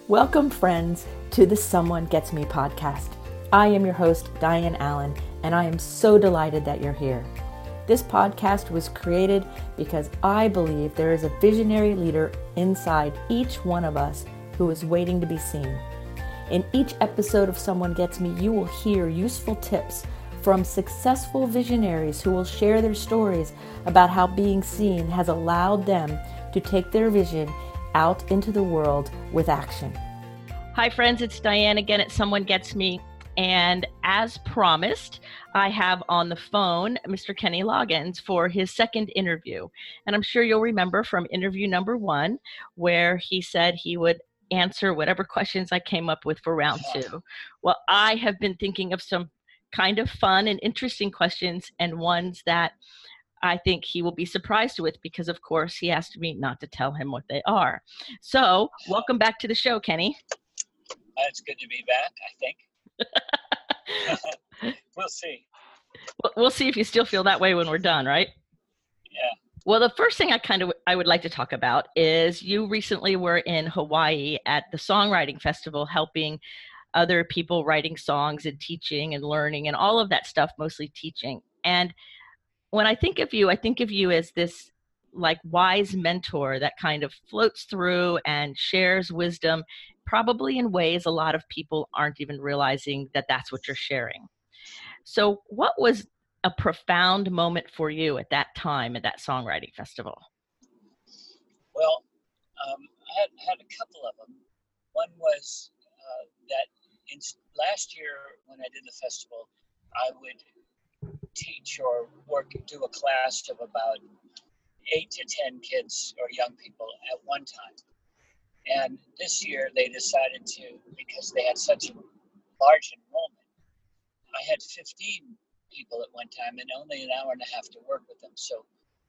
Welcome, friends, to the Someone Gets Me podcast. I am your host, Diane Allen, and I am so delighted that you're here. This podcast was created because I believe there is a visionary leader inside each one of us who is waiting to be seen. In each episode of Someone Gets Me, you will hear useful tips from successful visionaries who will share their stories about how being seen has allowed them to take their vision out into the world with action. Hi friends, it's Diane again at Someone Gets Me. And as promised, I have on the phone Mr. Kenny Loggins for his second interview. And I'm sure you'll remember from interview number 1, where he said he would answer whatever questions I came up with for round 2. Well, I have been thinking of some kind of fun and interesting questions, and ones that I think he will be surprised with because, of course, he asked me not to tell him what they are. So, welcome back to the show, Kenny. It's good to be back, I think. We'll see. We'll see if you still feel that way when we're done, right? Yeah. Well, the first thing I would like to talk about is you recently were in Hawaii at the Songwriting Festival, helping other people writing songs and teaching and learning and all of that stuff, mostly teaching. And when I think of you as this like wise mentor that kind of floats through and shares wisdom, probably in ways a lot of people aren't even realizing that that's what you're sharing. So what was a profound moment for you at that time at that songwriting festival? Well, I had a couple of them. One was that last year when I did the festival, I would teach or do a class of about 8 to 10 kids or young people at one time. And this year they decided to, because they had such a large enrollment, I had 15 people at one time and only an hour and a half to work with them. So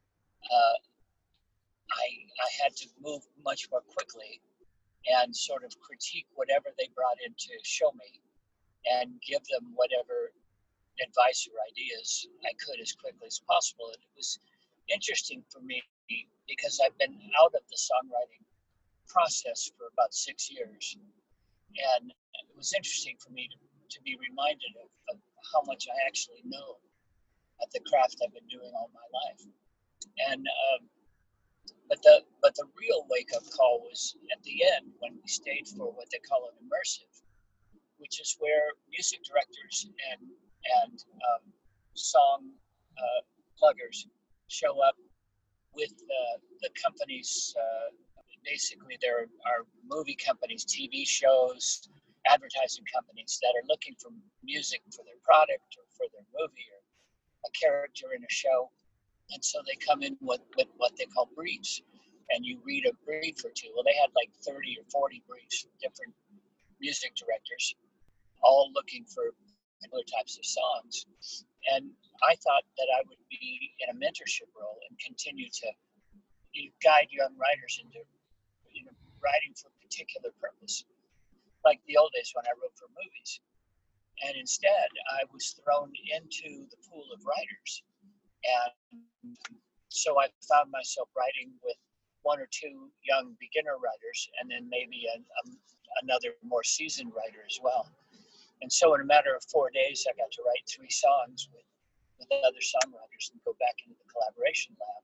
I had to move much more quickly and sort of critique whatever they brought in to show me and give them whatever advice or ideas I could as quickly as possible. And it was interesting for me because I've been out of the songwriting process for about 6 years. And it was interesting for me to be reminded of how much I actually know at the craft I've been doing all my life. And but the real wake-up call was at the end when we stayed for what they call an immersive, which is where music directors and song pluggers show up with the companies. Basically, there are movie companies, TV shows, advertising companies that are looking for music for their product or for their movie or a character in a show. And so they come in with what they call briefs, and you read a brief or two. Well, they had like 30 or 40 briefs from different music directors, all looking for particular types of songs. And I thought that I would be in a mentorship role and continue to guide young writers into writing for a particular purpose, like the old days when I wrote for movies. And instead, I was thrown into the pool of writers. And so I found myself writing with 1 or 2 young beginner writers, and then maybe another more seasoned writer as well. And so in a matter of 4 days, I got to write 3 songs with other songwriters and go back into the collaboration lab.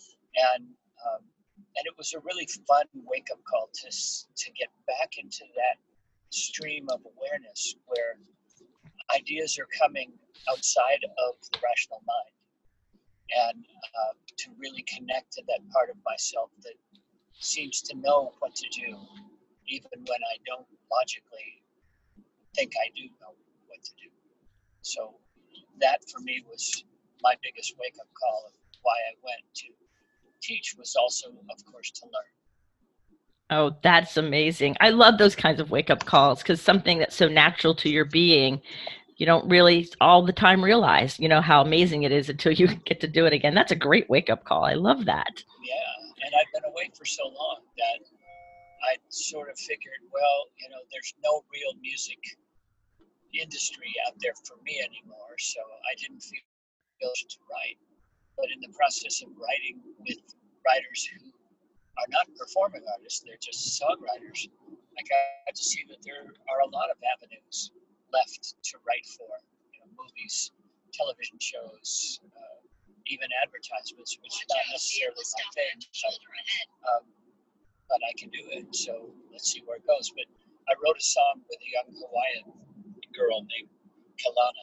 And it was a really fun wake-up call to get back into that stream of awareness where ideas are coming outside of the rational mind, and to really connect to that part of myself that seems to know what to do, even when I don't logically think I do know what to do. So that for me was my biggest wake-up call of why I went to teach, was also, of course, to learn. Oh, that's amazing. I love those kinds of wake-up calls, because something that's so natural to your being, you don't really all the time realize, how amazing it is until you get to do it again. That's a great wake-up call. I love that. Yeah, and I've been away for so long that I sort of figured, well, there's no real music industry out there for me anymore, so I didn't feel to write. But in the process of writing with writers who are not performing artists, they're just songwriters, I got to see that there are a lot of avenues left to write for, movies, television shows, even advertisements, which is not necessarily my thing, but I can do it. So let's see where it goes. But I wrote a song with a young Hawaiian girl named Kalana,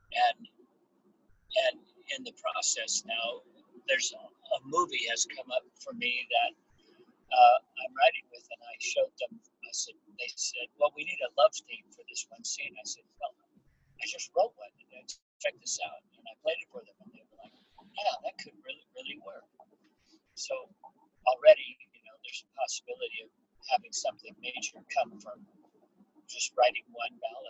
and in the process now, there's a movie has come up for me that I'm writing with, and I showed them. They said, well, we need a love theme for this one scene. I said, well, I just wrote one, and check this out. And I played it for them, and they were like, yeah, that could really, really work. So already, there's a possibility of having something major come from just writing one ballad.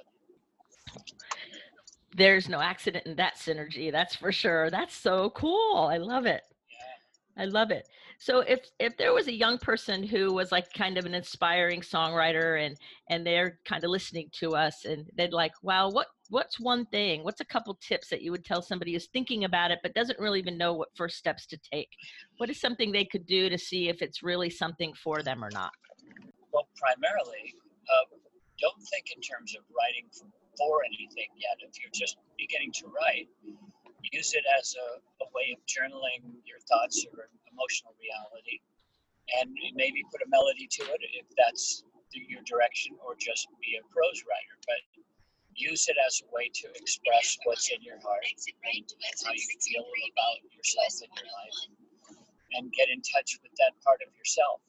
There's no accident in that synergy, that's for sure. That's so cool. I love it. Yeah. I love it. So if there was a young person who was like kind of an inspiring songwriter and they're kind of listening to us and they'd like, wow, what's one thing, what's a couple tips that you would tell somebody who's thinking about it but doesn't really even know what first steps to take? What is something they could do to see if it's really something for them or not? Well, primarily, don't think in terms of writing for anything yet. If you're just beginning to write, use it as a way of journaling your thoughts or emotional reality, and maybe put a melody to it if that's your direction, or just be a prose writer. But use it as a way to express what's in your heart and how you feel about yourself in your life, and get in touch with that part of yourself.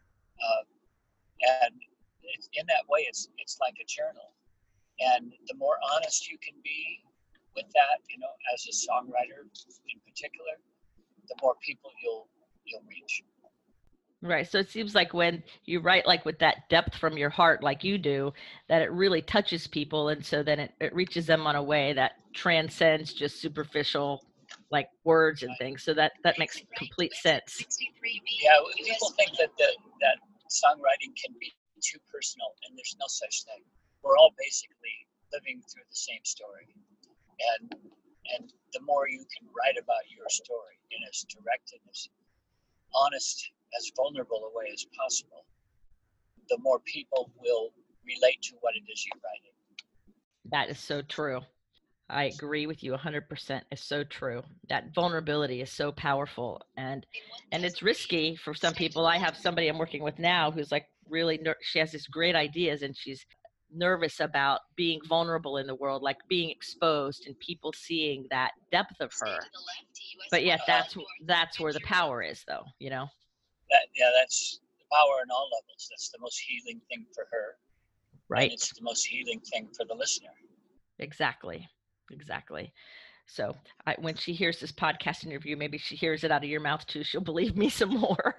And in that way, it's like a journal. And the more honest you can be with that, as a songwriter in particular, the more people you'll reach. Right. So it seems like when you write like with that depth from your heart, like you do, that it really touches people. And so then it reaches them on a way that transcends just superficial like words and things. So that makes complete sense. Yeah, people think that that songwriting can be too personal, and there's no such thing. We're all basically living through the same story. And the more you can write about your story in as direct and as honest, as vulnerable a way as possible, the more people will relate to what it is you're writing. That is so true. I agree with you 100%. It's so true. That vulnerability is so powerful, and it's risky for some people. I have somebody I'm working with now who's like really she has these great ideas, and she's nervous about being vulnerable in the world, like being exposed and people seeing that depth of her. But yet that's where the power is, though, That's the power in all levels. That's the most healing thing for her. Right. And it's the most healing thing for the listener. Exactly. So when she hears this podcast interview, maybe she hears it out of your mouth too. She'll believe me some more.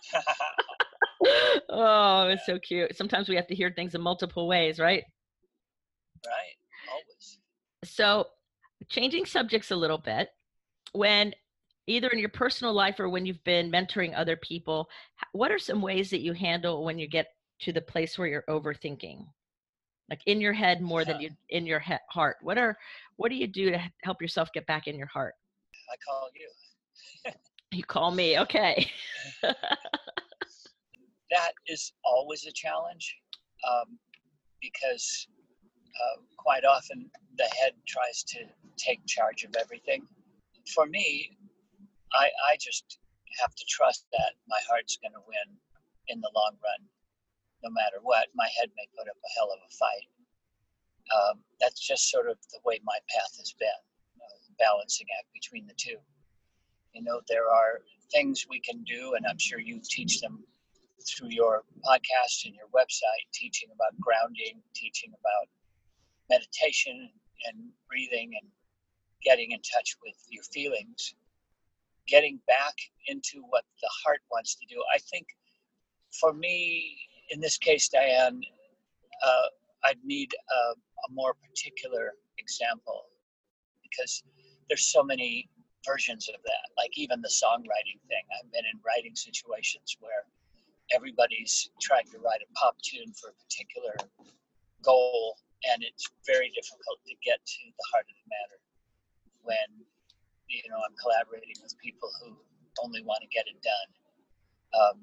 Oh, it's so cute. Sometimes we have to hear things in multiple ways, right? Right. Always. So changing subjects a little bit, when either in your personal life or when you've been mentoring other people, what are some ways that you handle when you get to the place where you're overthinking? Like in your head more than you in your heart. What do you do to help yourself get back in your heart? I call you. You call me, okay. That is always a challenge, because quite often the head tries to take charge of everything. For me, I just have to trust that my heart's going to win in the long run. No matter what, my head may put up a hell of a fight. That's just sort of the way my path has been, balancing act between the two. There are things we can do, and I'm sure you teach them through your podcast and your website, teaching about grounding, teaching about meditation and breathing and getting in touch with your feelings, getting back into what the heart wants to do. I think for me, in this case, Diane, I'd need a more particular example, because there's so many versions of that. Like even the songwriting thing, I've been in writing situations where everybody's trying to write a pop tune for a particular goal, and it's very difficult to get to the heart of the matter when I'm collaborating with people who only want to get it done.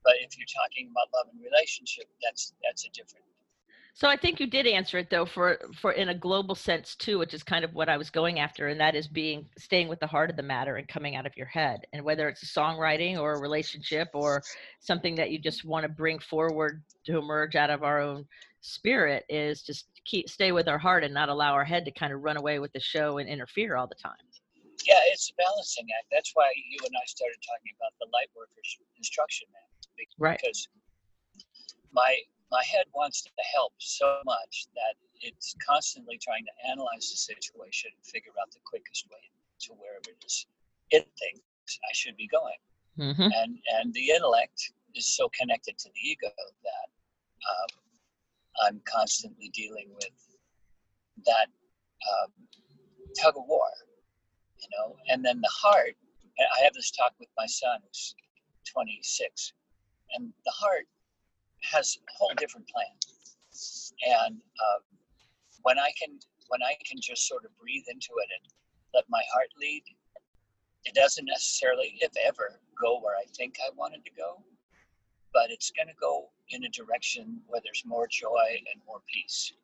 But if you're talking about love and relationship, that's a different. So I think you did answer it though, for in a global sense too, which is kind of what I was going after, and that is staying with the heart of the matter and coming out of your head. And whether it's a songwriting or a relationship or something that you just want to bring forward to emerge out of our own spirit, is just stay with our heart and not allow our head to kind of run away with the show and interfere all the time. Yeah, it's a balancing act. That's why you and I started talking about the Lightworkers instruction manual, because my head wants to help so much that it's constantly trying to analyze the situation and figure out the quickest way to wherever it thinks I should be going. Mm-hmm. And the intellect is so connected to the ego that I'm constantly dealing with that tug of war, and then the heart. I have this talk with my son who's 26, and the heart has a whole different plan. And when I can just sort of breathe into it and let my heart lead, it doesn't necessarily, if ever, go where I think I want it to go, but it's going to go in a direction where there's more joy and more peace.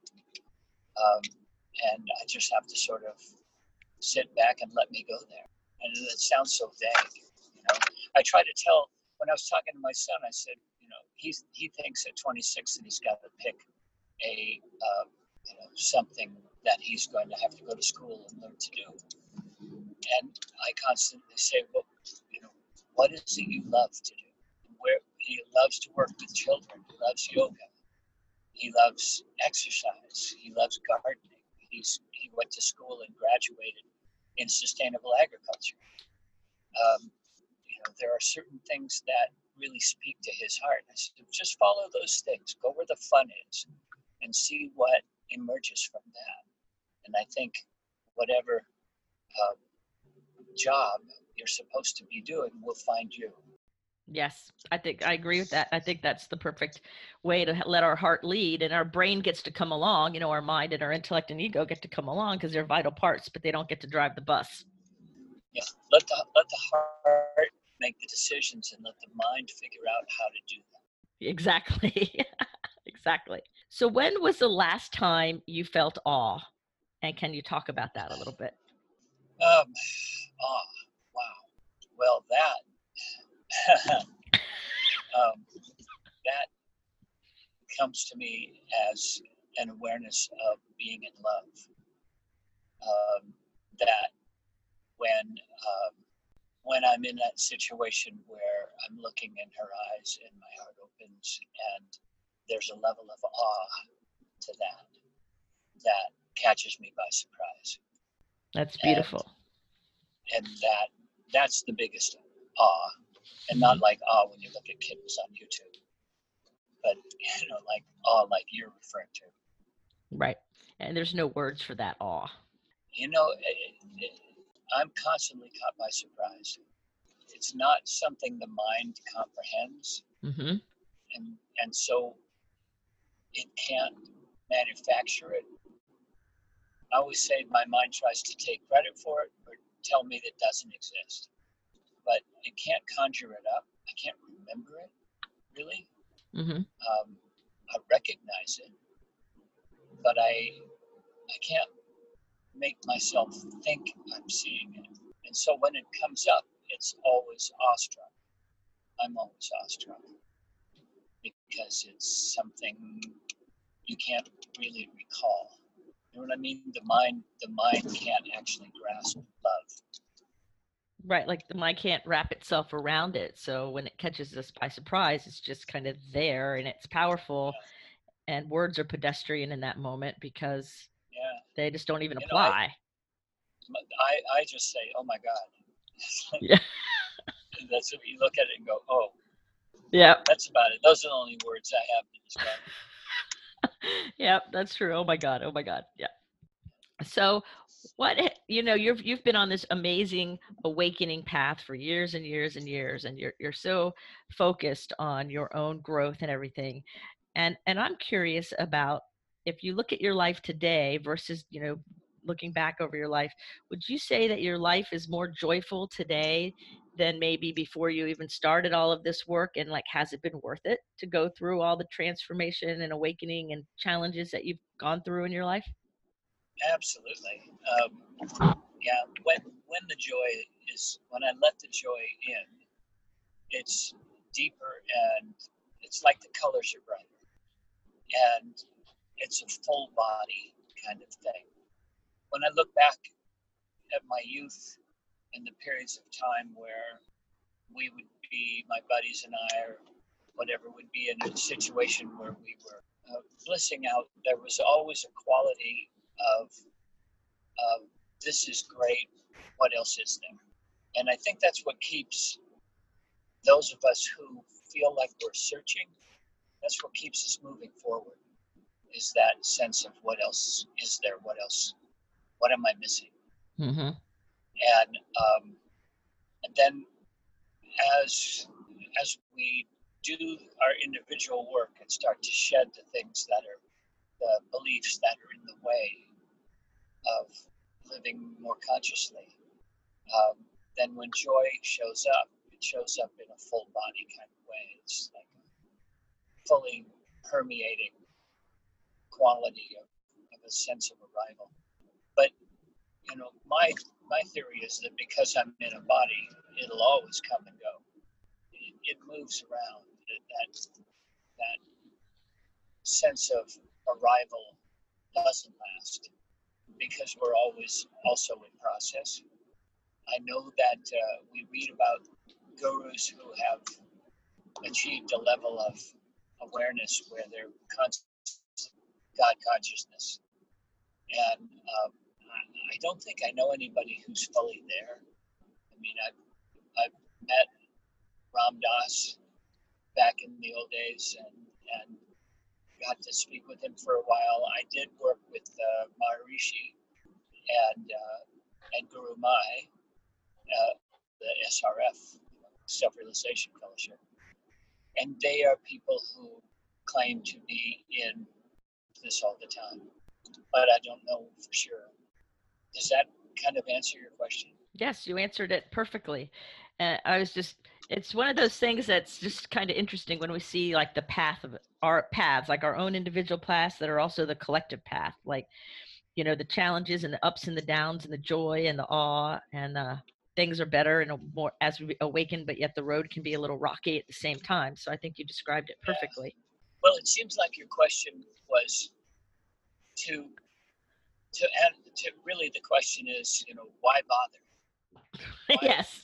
And I just have to sort of sit back and let me go there. And it sounds so vague, I try to tell, when I was talking to my son, I said, he thinks at 26 that he's got to pick a something that he's going to have to go to school and learn to do. And I constantly say, well, what is it you love to do? Where he loves to work with children. He loves yoga. He loves exercise. He loves gardening. He went to school and graduated in sustainable agriculture. There are certain things that really speak to his heart. I said, just follow those things. Go where the fun is and see what emerges from that. And I think whatever job you're supposed to be doing will find you. Yes, I think I agree with that. I think that's the perfect way to let our heart lead, and our brain gets to come along. Our mind and our intellect and ego get to come along because they're vital parts, but they don't get to drive the bus. Yeah, let the heart make the decisions and let the mind figure out how to do that. Exactly. Exactly. So when was the last time you felt awe? And can you talk about that a little bit? Wow. Well, that comes to me as an awareness of being in love. That when I'm in that situation where I'm looking in her eyes and my heart opens, and there's a level of awe to that catches me by surprise. That's beautiful. And that's the biggest awe, and not like awe when you look at kittens on YouTube, but like awe like you're referring to. Right. And there's no words for that awe. I'm constantly caught by surprise. It's not something the mind comprehends. Mm-hmm. And so it can't manufacture it. I always say my mind tries to take credit for it or tell me that it doesn't exist. But it can't conjure it up. I can't remember it, really. Mm-hmm. I recognize it, but I can't make myself think I'm seeing it. And so when it comes up, it's always awestruck. I'm always awestruck because it's something you can't really recall. You know what I mean? The mind can't actually grasp love. Right, like the mind can't wrap itself around it. So when it catches us by surprise, it's just kind of there and it's powerful. Yeah. And words are pedestrian in that moment because they just don't even apply. I just say, oh my God. Yeah. That's what you look at it and go, oh. Yeah. That's about it. Those are the only words I have to describe. Yeah, that's true. Oh my God. Oh my God. Yeah. So you've been on this amazing awakening path for years and years and years, and you're so focused on your own growth and everything. And I'm curious about, if you look at your life today versus, looking back over your life, would you say that your life is more joyful today than maybe before you even started all of this work? And like, has it been worth it to go through all the transformation and awakening and challenges that you've gone through in your life? Absolutely. Yeah, when the joy when I let the joy in, it's deeper and it's like the colors are brighter and it's a full body kind of thing. When I look back at my youth and the periods of time where we would be, my buddies and I, or whatever, would be in a situation where we were blissing out, there was always a quality of this is great, what else is there? And I think that's what keeps those of us who feel like we're searching, that's what keeps us moving forward, is that sense of what else is there, what am I missing? Mm-hmm. And then as we do our individual work and start to shed the things that are the beliefs that are in the way of living more consciously, then when joy shows up, it shows up in a full body kind of way. It's like a fully permeating quality of a sense of arrival. But my theory is that because I'm in a body, it'll always come and go. It moves around. That sense of arrival doesn't last because we're always also in process. I know that we read about gurus who have achieved a level of awareness where they're God consciousness, and I don't think I know anybody who's fully there. I mean, I've met Ram Dass back in the old days and got to speak with him for a while. I did work with Maharishi and Guru Mai, the SRF, Self-Realization Fellowship. And they are people who claim to be in this all the time. But I don't know for sure. Does that kind of answer your question? Yes, you answered it perfectly. It's one of those things that's just kind of interesting when we see like the path of our paths, like our own individual paths that are also the collective path, like, the challenges and the ups and the downs and the joy and the awe and things are better and more as we awaken, but yet the road can be a little rocky at the same time. So I think you described it perfectly. Well, it seems like your question was to really the question is, why bother? Why, Yes.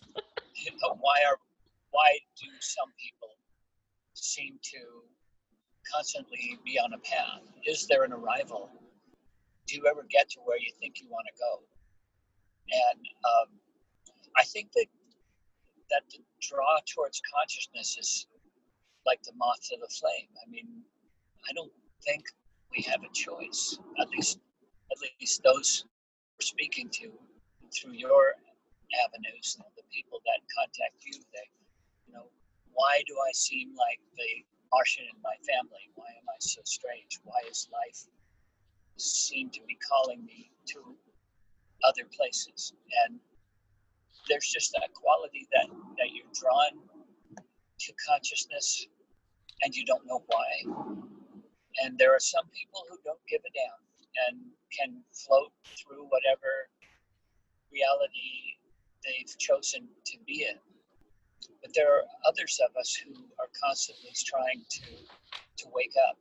Why do some people seem to constantly be on a path? Is there an arrival? Do you ever get to where you think you want to go? And I think that the draw towards consciousness is like the moth to the flame. I mean, I don't think we have a choice. At least those we're speaking to through your avenues, the people that contact you, why do I seem like the Martian in my family? Why am I so strange? Why is life seem to be calling me to other places? And there's just that quality that you're drawn to consciousness and you don't know why. And there are some people who don't give a damn and can float through whatever reality they've chosen to be in. But there are others of us who are constantly trying to wake up.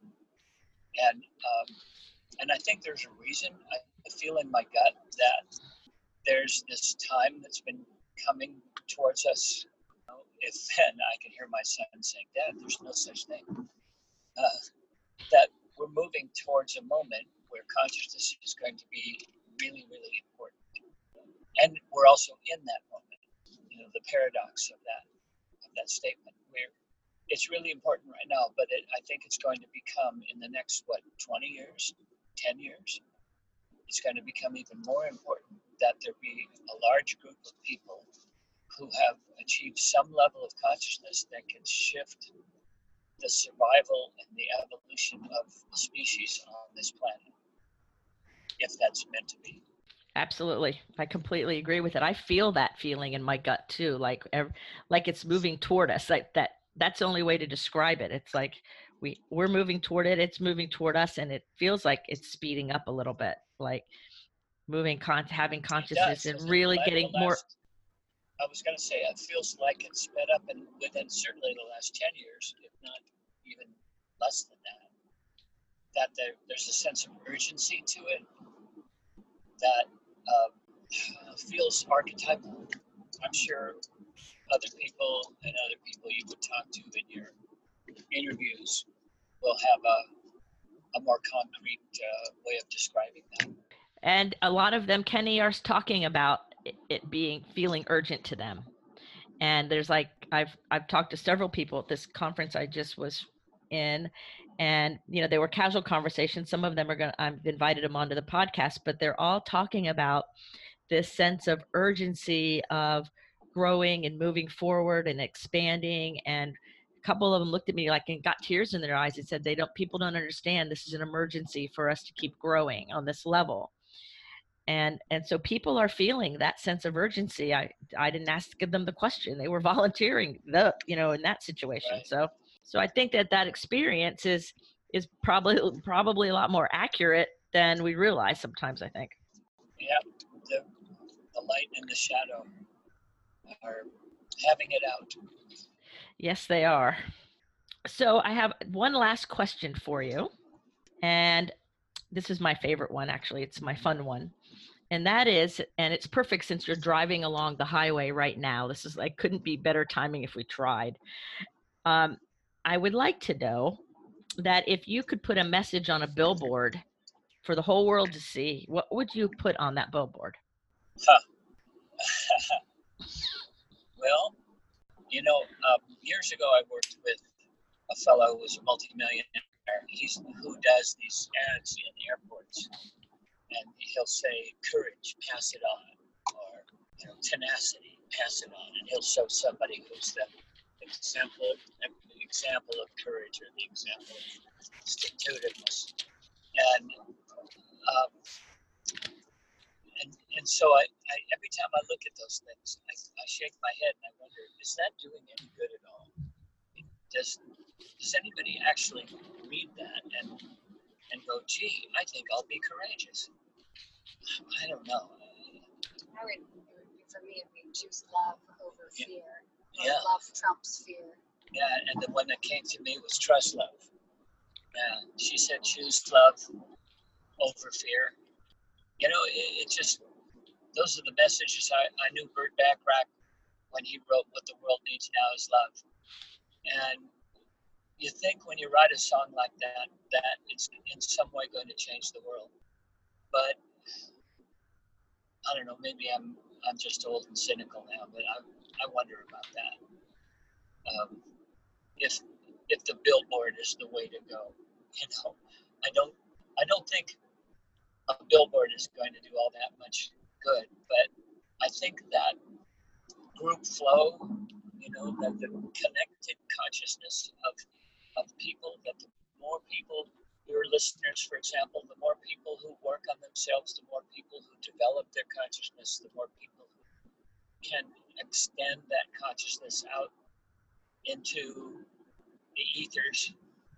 And I think there's a reason. I feel in my gut that there's this time that's been coming towards us. If then I can hear my son saying, "Dad, there's no such thing." That we're moving towards a moment where consciousness is going to be really, really important. And we're also in that moment. The paradox of that statement, where it's really important right now, but I think it's going to become in the next 20 years, 10 years, it's going to become even more important that there be a large group of people who have achieved some level of consciousness that can shift the survival and the evolution of the species on this planet, if that's meant to be. Absolutely. I completely agree with it. I feel that feeling in my gut too, like it's moving toward us. That's the only way to describe it. It's like we're moving toward it, it's moving toward us, and it feels like it's speeding up a little bit, like having It consciousness does. and really getting more. I was going to say, it feels like it's sped up, and within certainly the last 10 years, if not even less than that there's a sense of urgency to it that feels archetypal. I'm sure other people you would talk to in your interviews will have a more concrete way of describing that. And a lot of them, Kenny, are talking about it feeling urgent to them. And there's I've talked to several people at this conference I just was in, and they were casual conversations. Some of them I've invited them onto the podcast, but they're all talking about this sense of urgency of growing and moving forward and expanding. And a couple of them looked at me and got tears in their eyes and said people don't understand, this is an emergency for us to keep growing on this level. And so people are feeling that sense of urgency. I didn't ask them the question; they were volunteering in that situation. Right. So I think that experience is probably a lot more accurate than we realize sometimes, I think. Yeah, the light and the shadow are having it out. Yes, they are. So I have one last question for you, and this is my favorite one, actually. It's my fun one. And that is, and it's perfect since you're driving along the highway right now. This is couldn't be better timing if we tried. I would like to know that if you could put a message on a billboard for the whole world to see, what would you put on that billboard? Well, years ago I worked with a fellow who was a multimillionaire. Who does these ads in airports. And he'll say, courage, pass it on, or tenacity, pass it on. And he'll show somebody who's the example of courage or the example of stick-to-itiveness. And so I every time I look at those things, I shake my head and I wonder, is that doing any good at all? Does anybody actually read that and go, gee, I think I'll be courageous? I don't know. For me, it would be choose love over fear. Yeah. Love trumps fear. Yeah, and the one that came to me was trust love. Yeah, she said choose love over fear. It just, those are the messages. I knew Burt Bacharach when he wrote What the World Needs Now is Love. And you think when you write a song like that it's in some way going to change the world. But I don't know, maybe I'm just old and cynical now, but I wonder about that. If the billboard is the way to go, I don't think a billboard is going to do all that much good, but I think that group flow, that the connected consciousness of people, that the more people, your listeners, for example, the more people who work on themselves, the more people who develop their consciousness, the more people who can extend that consciousness out into the ethers.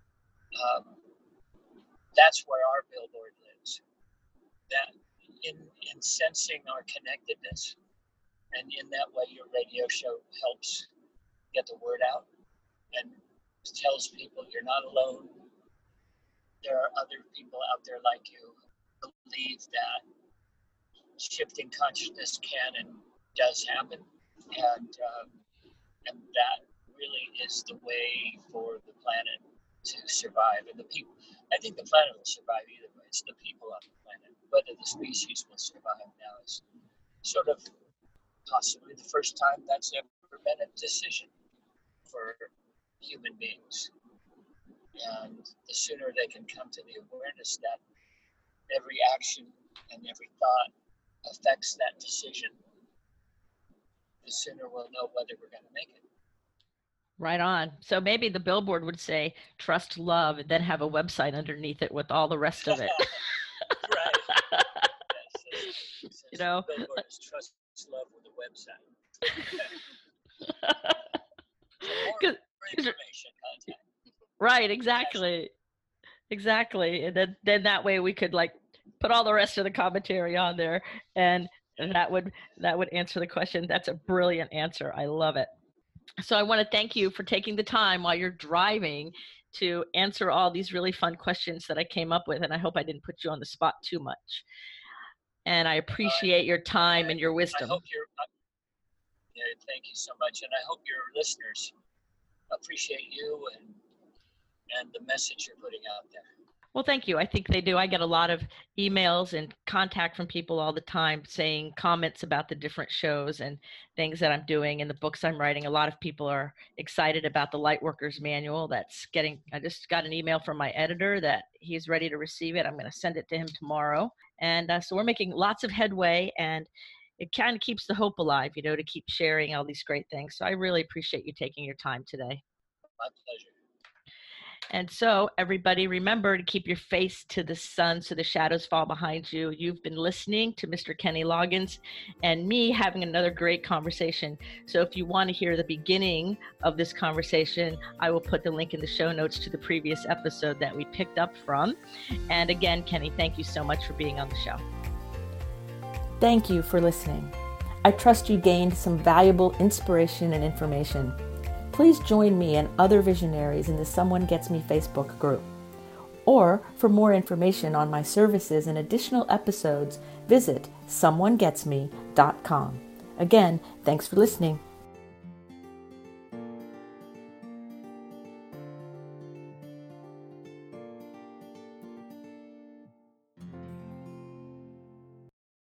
That's where our billboard lives. That in sensing our connectedness, and in that way your radio show helps get the word out and tells people you're not alone. There are other people out there like you who believe that shifting consciousness can and does happen, and that really is the way for the planet to survive. And the people, I think the planet will survive either way. It's the people on the planet. Whether the species will survive now is sort of possibly the first time that's ever been a decision for human beings. And the sooner they can come to the awareness that every action and every thought affects that decision, the sooner we'll know whether we're going to make it. Right on. So maybe the billboard would say, trust love, and then have a website underneath it with all the rest of it. Right. Yes. You know, billboard is trust love with a website. More information, contact. Right, exactly. And then that way we could like put all the rest of the commentary on there, and that would answer the question. That's a brilliant answer. I love it. So I want to thank you for taking the time while you're driving to answer all these really fun questions that I came up with, and I hope I didn't put you on the spot too much. And I appreciate your time and your wisdom. Thank you so much, and I hope your listeners appreciate you and the message you're putting out there. Well, thank you. I think they do. I get a lot of emails and contact from people all the time saying comments about the different shows and things that I'm doing and the books I'm writing. A lot of people are excited about the Lightworkers Manual I just got an email from my editor that he's ready to receive it. I'm going to send it to him tomorrow. And so we're making lots of headway, and it kind of keeps the hope alive, to keep sharing all these great things. So I really appreciate you taking your time today. My pleasure. And so everybody, remember to keep your face to the sun so the shadows fall behind you. You've been listening to Mr. Kenny Loggins and me having another great conversation. So if you want to hear the beginning of this conversation, I will put the link in the show notes to the previous episode that we picked up from. And again, Kenny, thank you so much for being on the show. Thank you for listening. I trust you gained some valuable inspiration and information. Please join me and other visionaries in the Someone Gets Me Facebook group. Or for more information on my services and additional episode, visit someonegetsme.com. Again, thanks for listening.